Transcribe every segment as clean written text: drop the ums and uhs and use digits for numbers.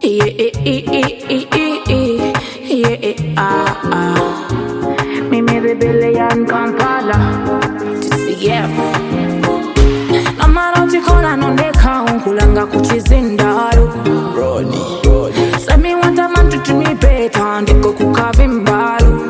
Mimi rebellion Kampala TCF Namara chikona nondeka unkulanga kuchizindalo Semi want a man to me better ndiko kukavimbalo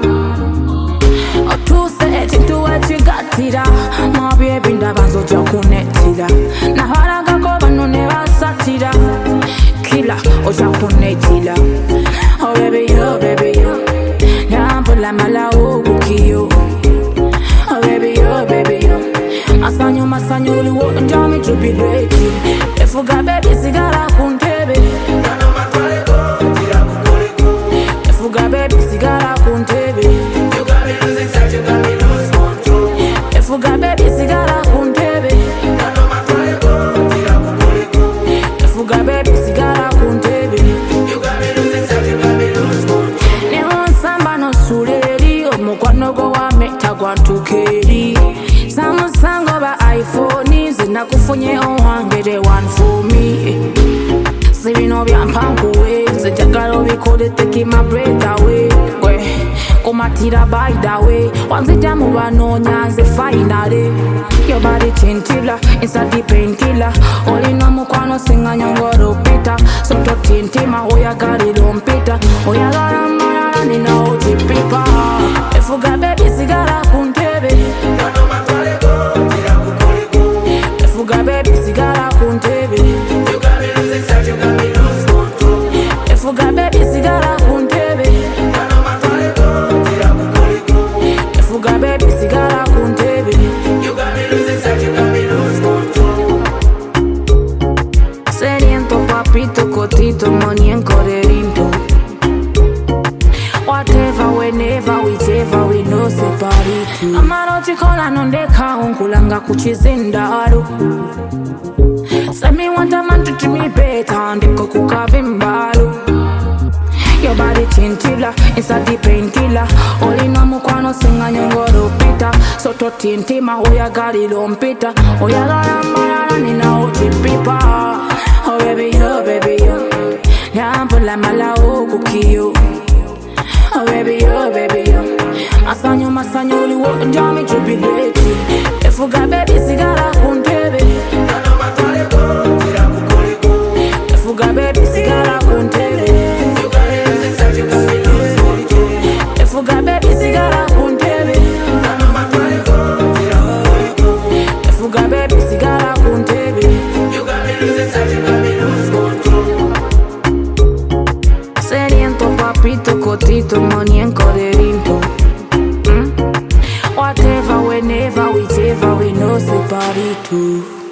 Otuse chintu wachigатira My baby ndabanzo jakunetira Naharaga ko banone basatira Kila ojakunetira Oh baby yo Nyambula mala ubukiyo Oh baby yo Masanyo uliwo njami jubileti Efuga baby sigara kuntebe Efuga baby sigara kuntebe Efuga baby sigara kuntebe Efuga baby sigara kuntebe Mukwano go wa meta gwa tukeri Samusango ba iPhone Zinakufunye owangere one for me Sibino byampankuwe Zenjagalo bikode take my breath away Kumatira by the way Wanzita mubanonya nze finally Your body chinchilla Inside the painkiller Olina mukwano singa nyongoro pita Soto tintima oyagari dompita Oyagara marara nina uchi pipa Efuga baby sigara kuntebe Efuga baby sigara kuntebe Efuga baby sigara kuntebe Efuga baby sigara kuntebe Seriento papito cotito money en correrinto Whatever, whenever, whichever, we know separate. Amaro chikola nondeka unkulanga kuchizindalo Semi want a man to treat me better ndiko kukavimbalo Your body chinchilla, inside the painkiller Olina mukwano singa nyongoro pita Soto tintima oyagari lompita Oyagara marara nina uchi pipa Oh baby yo Nyambula mala ubukiyo Oh baby yo Masanyo uliwo njami jubileti Efuga baby sigara kuntebe Efuga baby sigara kuntebe Efuga baby sigara kuntebe Efuga baby sigara kuntebe Seriento papito cotito money en correrinto Whatever, whenever, whichever, we know separate.